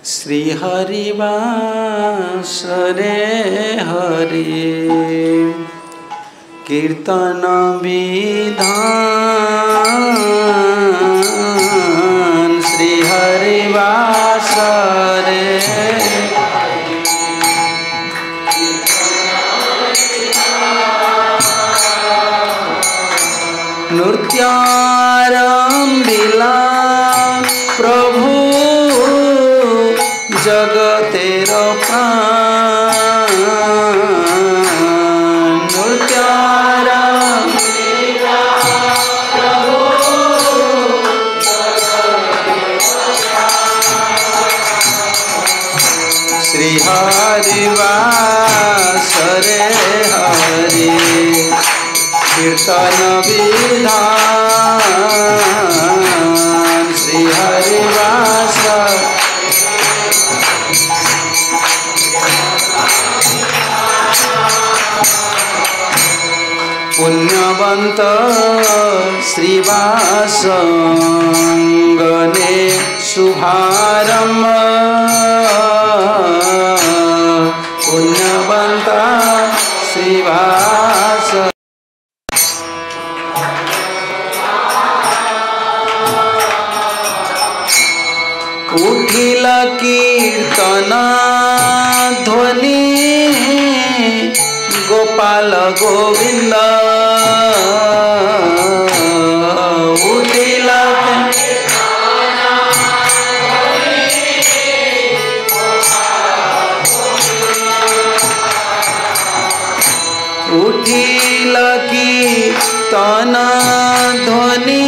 श्री हरिवास रे हरि कीर्तन विधान श्री हरिवास रे नृत्यारंभिला प्रभु जगतेर प्राण नृत्यारंभिला प्रभु श्री हरिवास रे हरि कीर्तन विधान श्री हरिवास पुण्यवंत श्रीवासंगने शुभारंभ पुण्यवंत श्रीवास उठिल कीर्तन ध्वनि गोपाल गोविंद उठिल उठिल कीर्तन ध्वनि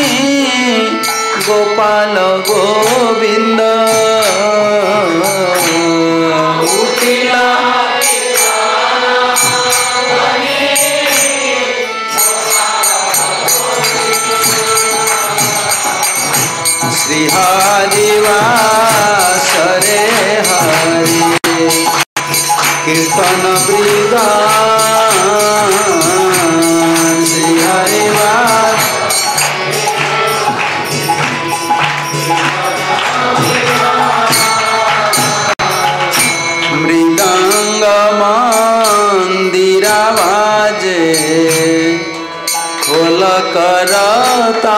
गोपाल गोविंद उठिल श्री हरिवास रे हरि कीर्तन विधान श्री हरिवास मृदंग मंदिरा बाजे खोल करता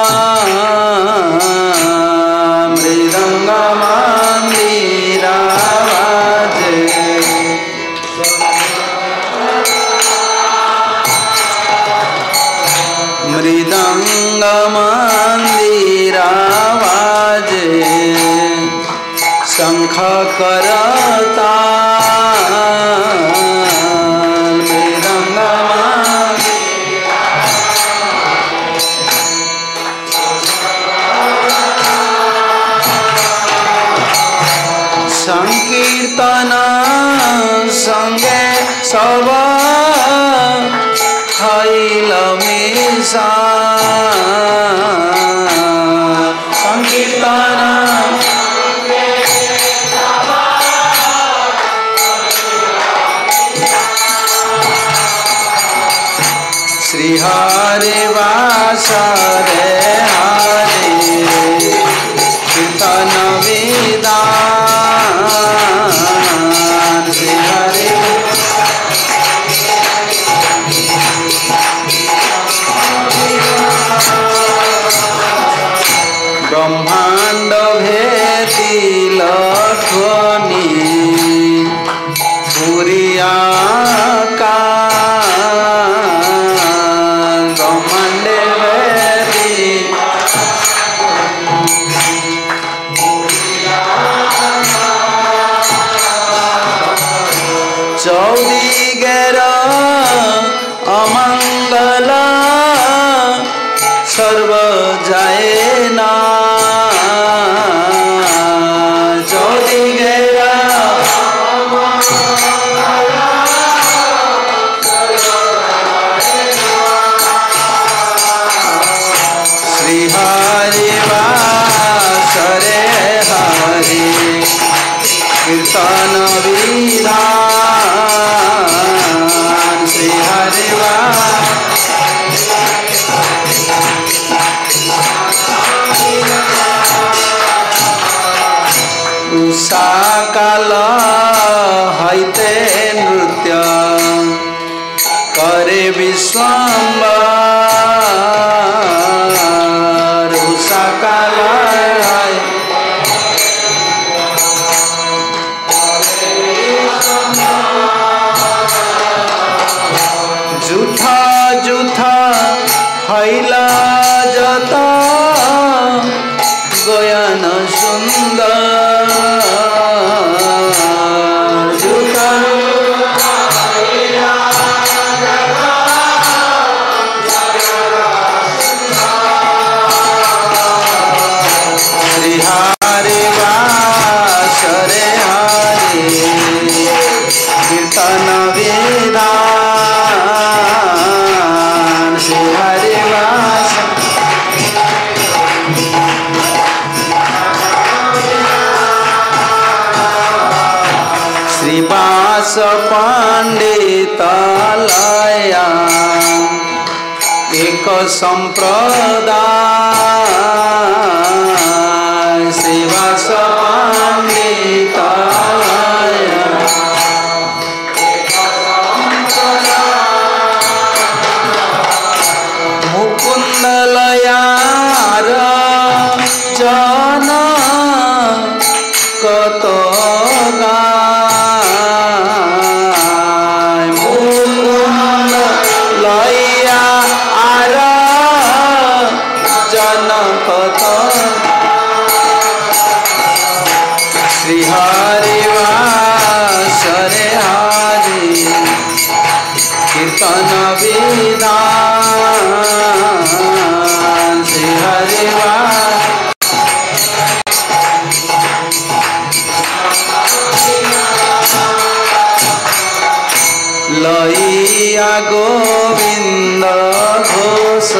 मृदंग मंदिरा बाजे मृदंग मंदिरा बाजे शंख करता मृदंग संकीर्तन संगे सब खैल मिसा संकीर्तन श्री हरिवास रे हरि कीर्तन विधान श्री हरि ब्रह्मांड भेदी लध्वनि पुरिया का चौदिगेर अमंगल सर्व जाए ना चौदिगेर श्री हरिवास रे हरि कीर्तन विधान श्री हरिवास उषाकाल हईते नृत्य करे विश्वम्बर उषाकाल जुथा जुथा हैला जता गयन सुंदर जुथा श्री हरि वासरे हरि कीर्तन विधान श्री हरि वास श्रीवास पंडितालया एक संप्रदाय श्रीवास पंडितालया मुकुंदलयार जन कत गाय मुकुंद लया आर जन कत श्री हरि वासरे हरि कीर्तन विधान श्री हरि वास लइया गोविंद घोष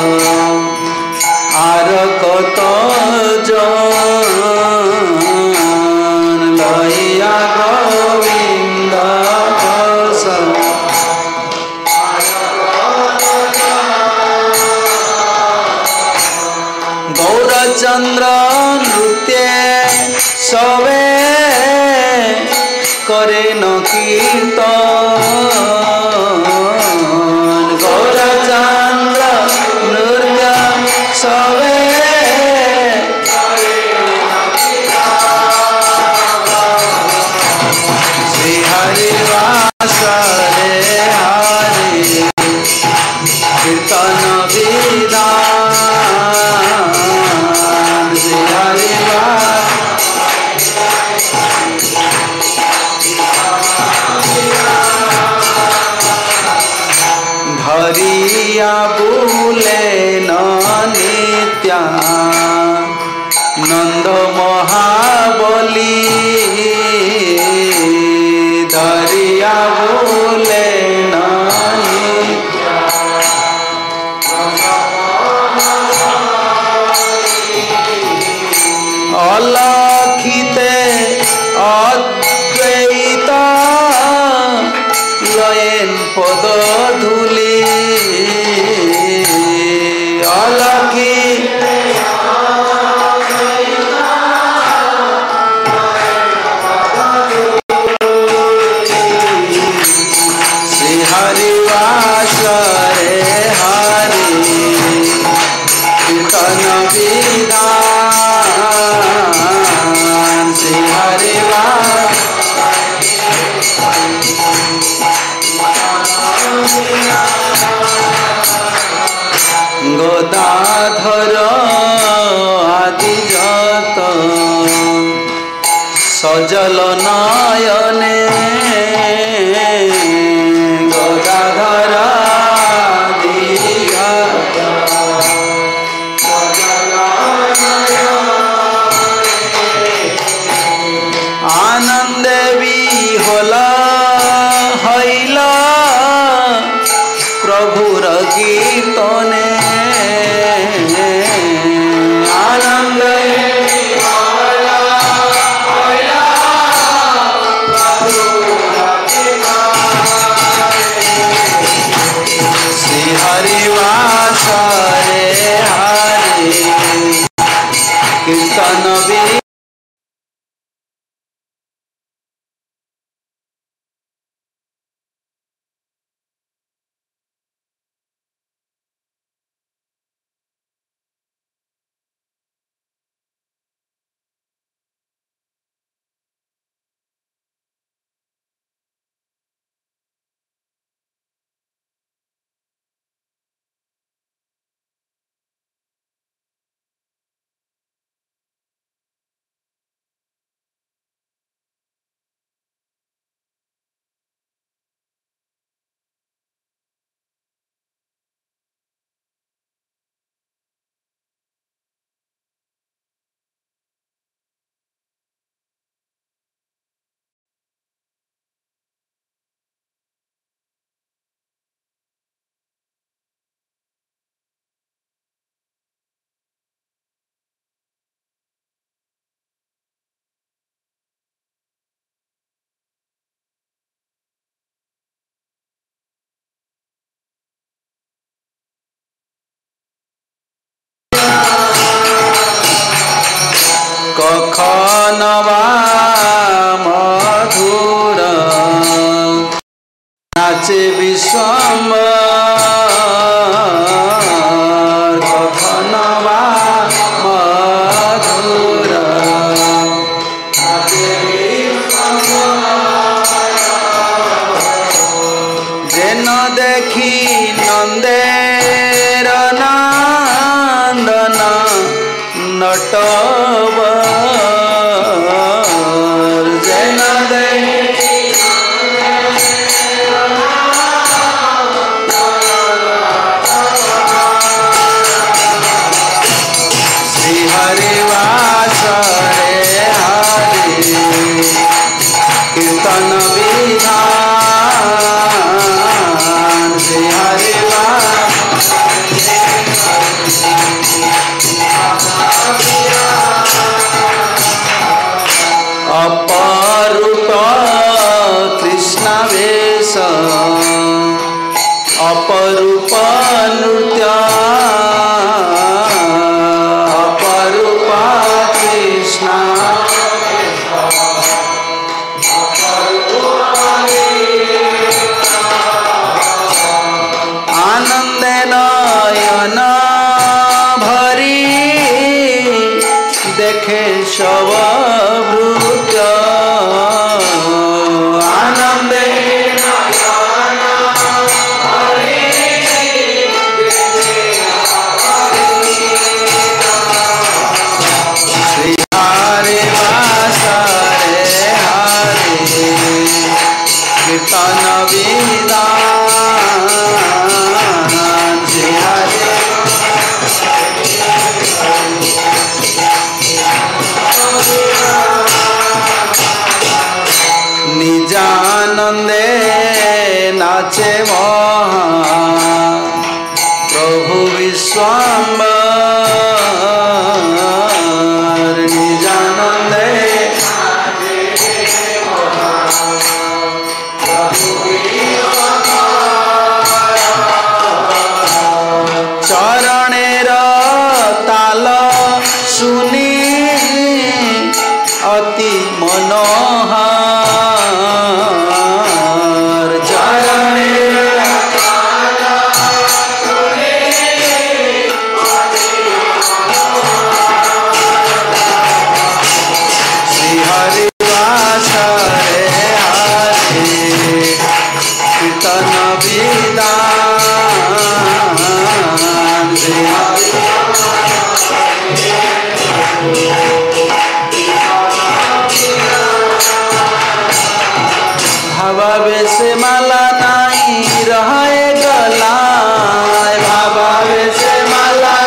आर कत जन लइया गोविंद घोष गौरचंद्र नृत्य सबे करे न कीर्तन गौरचंद्र नृत्य सबे श्री हरि वासरे हरि कीर्तन विधान श्री हरि धरिया बुले नित्या नंद महाबली धरिया बुले अलखिते अद्वैत लयन पद धूली अलखी श्री हरि वासरे हरि कीर्तन विधान श्री हरि वास गदाधर आदि जत सजल नयने गदाधर आदि जत आनंदे विहला हईला प्रभुर कीर्तने आनंद श्री हरि वासरे हरि कीर्तन कखन वा मधुर नाचे विश्वम्भर कखन वा मधुर नाचे विश्वम्भर जेन देखी नंदेर नंदन नटवर जेन देखी श्री हरिवास रे हरि कीर्तन विधान श्री हरिवास अपरूप कृष्ण वेश अपरूप नृत्य अपरूप कृष्ण आनंद नयन भरी देखे सब भृत्य आनंद श्री हरिवास रे हरि कीर्तन विधान श्री हरि निजानंदे नाचे महा प्रभु विश्वम्भर निजानंदे चरणेर ताल सुनी अति मनोहर चरणेर श्री हरिवास रे हरि कीर्तन विधान श्री भावे से माला नहीं रहे गला भावे से माला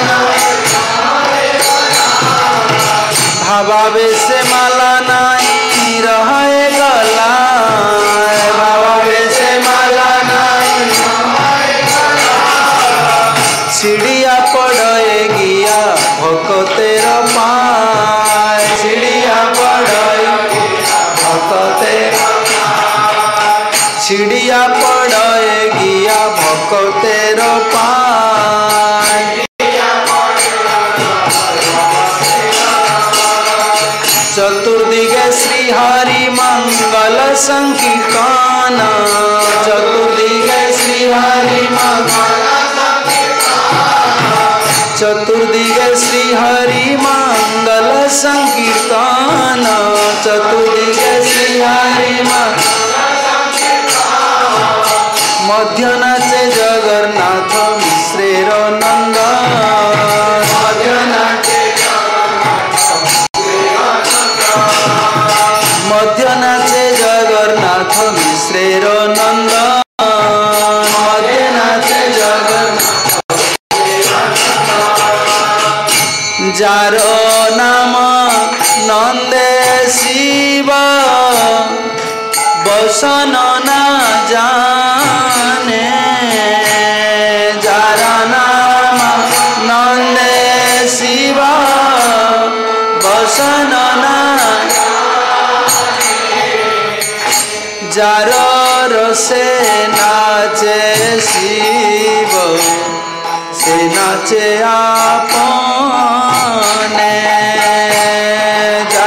भावे से माला नहीं रहे गला भावे से माला नहीं चिड़िया पड़े गिया भक्तेर पाए चिड़िया पड़े भक्तेर चिड़िया पड़े गिया भक्तेर पाए चतुर्दिगे श्री हरि मंगल संकीर्तन चतुर्दिगे श्री हरि मंगल चतुर्दिगे श्री हरि मंगल संकीर्तन चतुर्दिगे श्री हरि मध्य नाचे जगन्नाथ मिश्रेर नंदन मध्य नाचे जगन्नाथ मिश्रेर नंदन मध्य नाचे जगन्नाथ जार नाम नंदे शिव बसन ना जाने जार नाम नंदे शिव बसन ना जार रसे नाचे शिव से नाचे आपने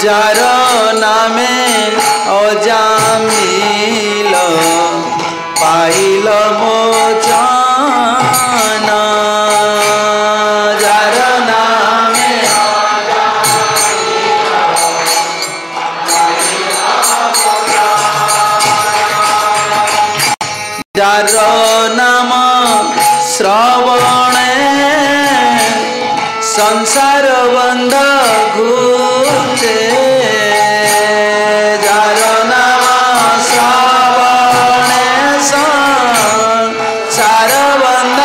जार नामे अजामिल पाइल मोचन जार नामे जार नाम श्रवणे संसार बंध घूचे जार नाम श्रवणे संसार बंध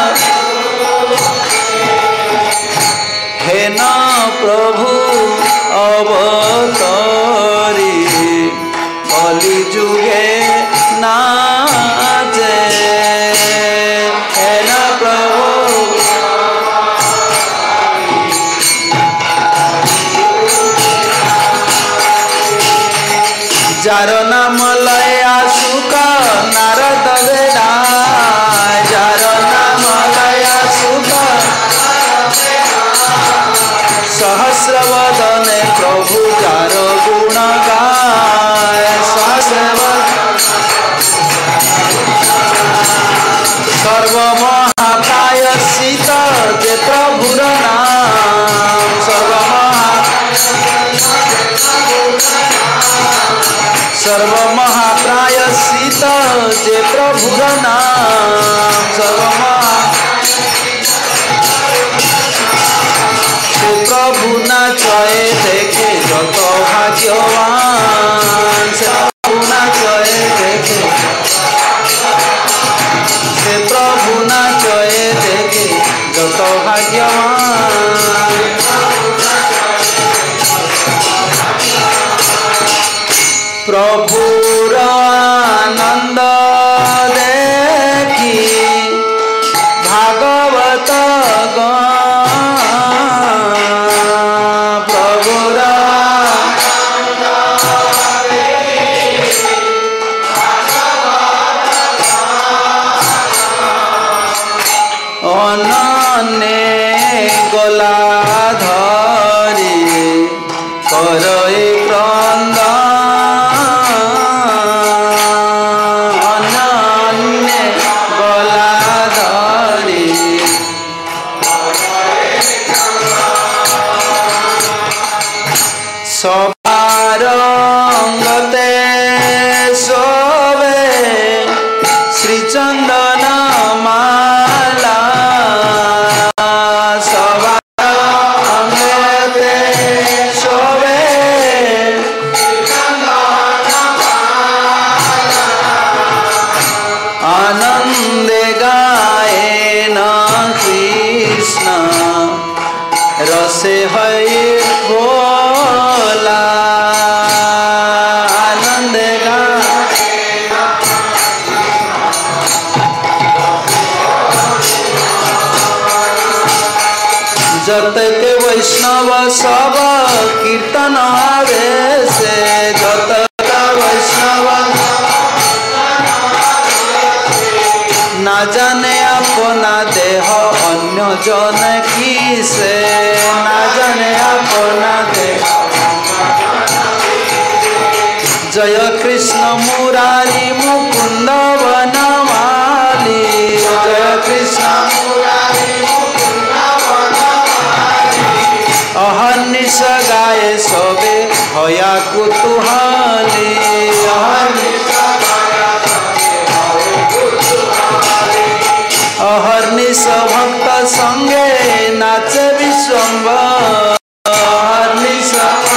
हे न प्रभु अवतरी कलि जुगे नाचे हे न प्रभु जार नाम लया सुख नारद बेड़ा जार नाम लया सुख सहस्र वदने प्रभु जार गुण गाय सर्वमहाप्रायश्चित जे प्रभुर नाम सर्वमहाप्रायश्चित जे प्रभुर नाम से प्रभु नाचए देखे जत भाग्यवान से प्रभु नाचए देखे से प्रभु नाचए देखे जत भाग्यवान प्रभुर आनंद देखी भागवत प्रभुर अनन्य गला धरी करई क्रंदन गला धरी सभारंगते सोवे श्रीचंदन माला सभारंगते सोवे आनंदे गायन कृष्ण रसे है भोला आनंद जत के वैष्णव सब कीर्तन आवे से जत वैष्णव ना जाने अपना देह अन्य जन की से ना जाने अपना देह जय कृष्ण मुरारी मुकुंद वनमाली जय कृष्ण मुरारी मुकुंद वनमाली अहर्निश गाए सबे हया कुतूहली अहर्निश भक्त संगे नाचे विश्वम्भर अहर्निश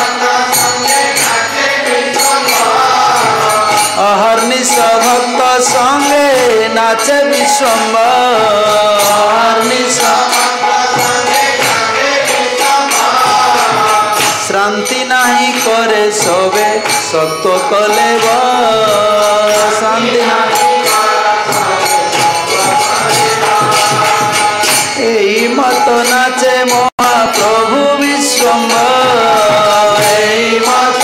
भक्त संगे नाचे विश्वम्भर श्रांति नहीं करे सबे सत्व कले शांति नहीं मत नाचे महाप्रभु विश्वम्भर मत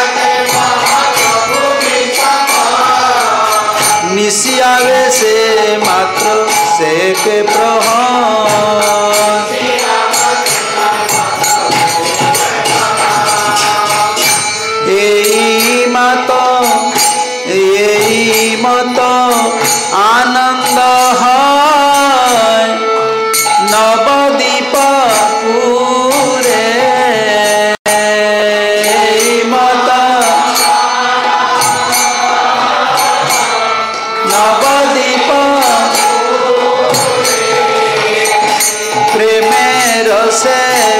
निशी आवे से मात्र से के प्रहर आनंद है नवदीप पूरे माता नवदीप प्रेमेर से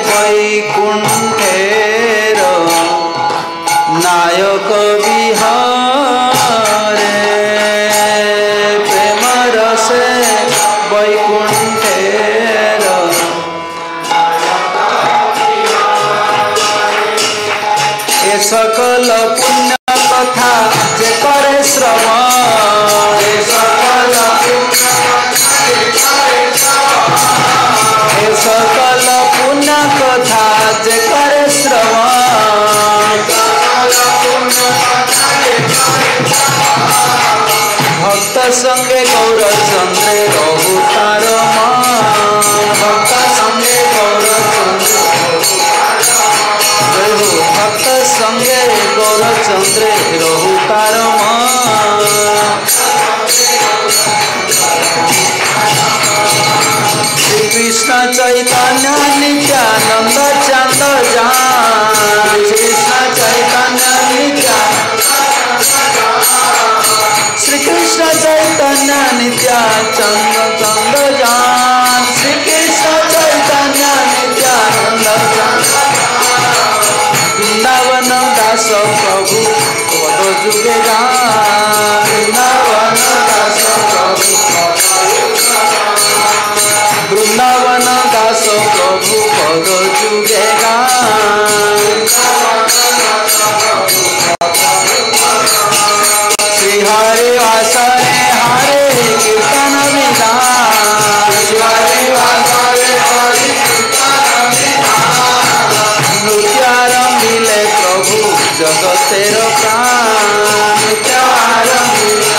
वैकुंठेर नायक बिहारे प्रेमर से वैकुंठेर ए सकल पुण्य कथा जे करे श्रवण ए सकल पुण्य कथा जे करे श्रवण भक्त संगे गौरचंद्रे रहु तार मान भक्त संगे गौरचंद्रे भक्त संगे गौरचंद्रे रहु तार मान श्री कृष्ण चैतन्य नित्यानंद चंद जान कृष्ण चैतन्य श्री कृष्ण चैतन्य नित्यानंद चंद जान श्री कृष्ण चैतन्य नित्यानंद वृंदावन दास प्रभु पद जुगे गान वृंदावन दास प्रभु वृंदावन दास प्रभु पद जुगे गान श्री हरे वासरे हरे कीर्तन विधान श्री हरे वासरे हरे कीर्तन विधान नृत्यारंभिले प्रभु जगतेर प्राण नृत्यारंभिले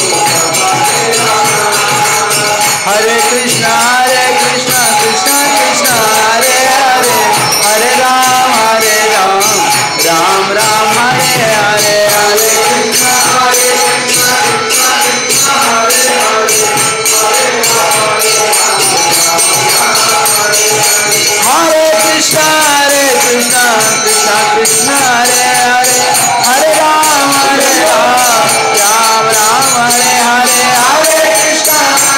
हरे कृष्ण कृष्ण कृष्ण हरे हरे हरे राम राम राम हरे हरे हरे कृष्ण हरे कृष्ण कृष्ण कृष्ण हरे हरे हरे राम राम राम हरे हरे हरे कृष्ण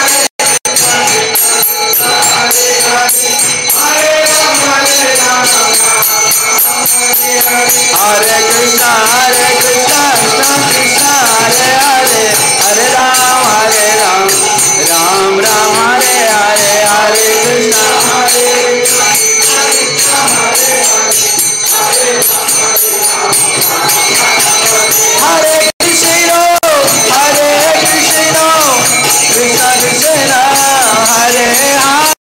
हरे कृष्ण कृष्ण कृष्ण हरे हरे हरे राम